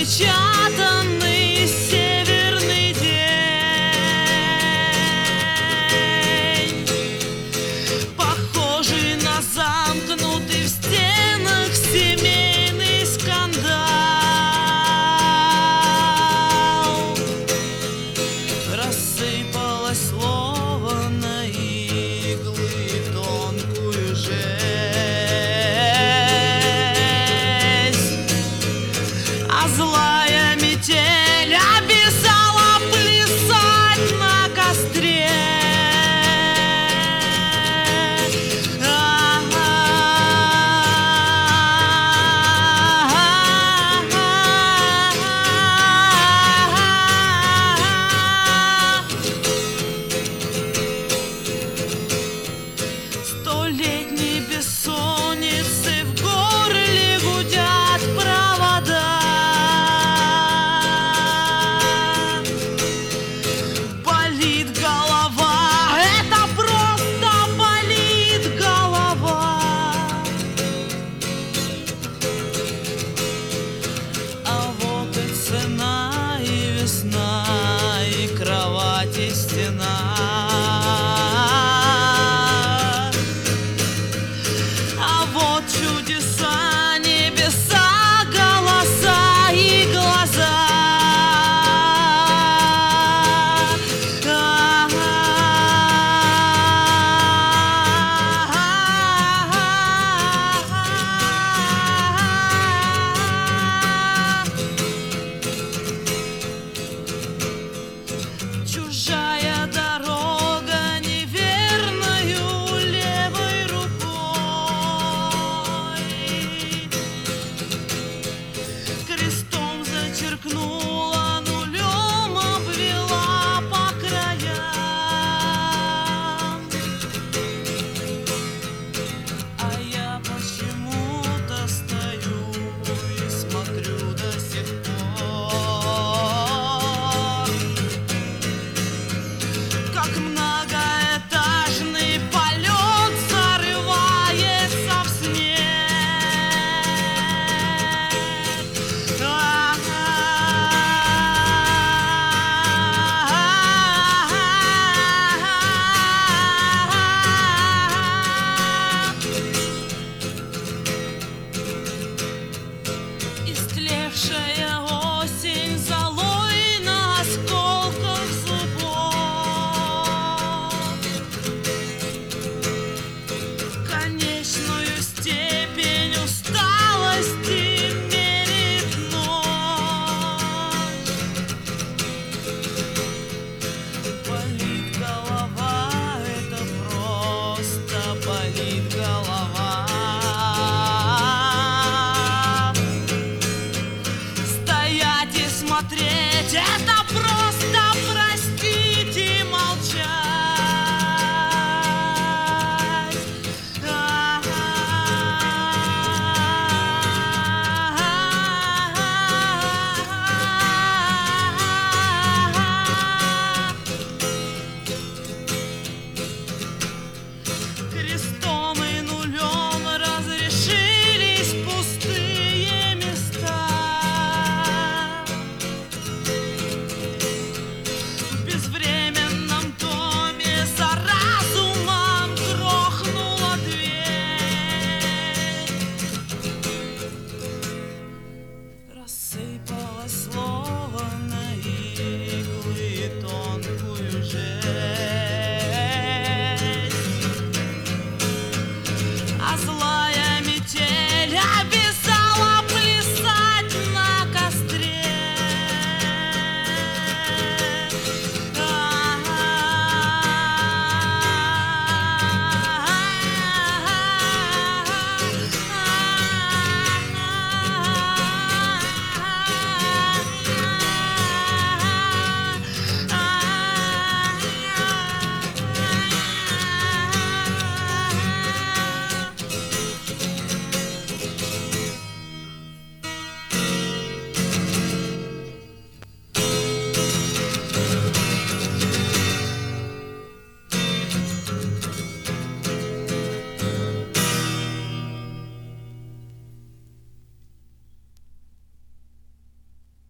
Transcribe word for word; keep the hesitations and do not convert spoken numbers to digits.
запечатанный северный день, похожий на замкнутый в стенах семейный скандал. Рассыпалось слово на иглы тонкую жесть, а злая метель обещала плясать на костре. Столетней бессонницы в горле гудят провода. Болит голова, это просто болит голова. А вот и цена, и весна, и кровать, и стена. А вот чудеса, небеса, голоса и глаза. Чужая дорога неверною левой рукой крестом зачеркнула, нулем обвела по краям. А я почему-то стою и смотрю до сих пор, как многоэтажный полет зарывается в снег. Истлевшая осень золой на осколках зубов конечную степень усталости мерит ночь. Болит голова, это просто болит голова. Стоять и смотреть, это просто, простите, молчать. Крестом и нулем разрешились пустые места. В безвременном доме за разумом грохнула дверь. Рассыпалось слово на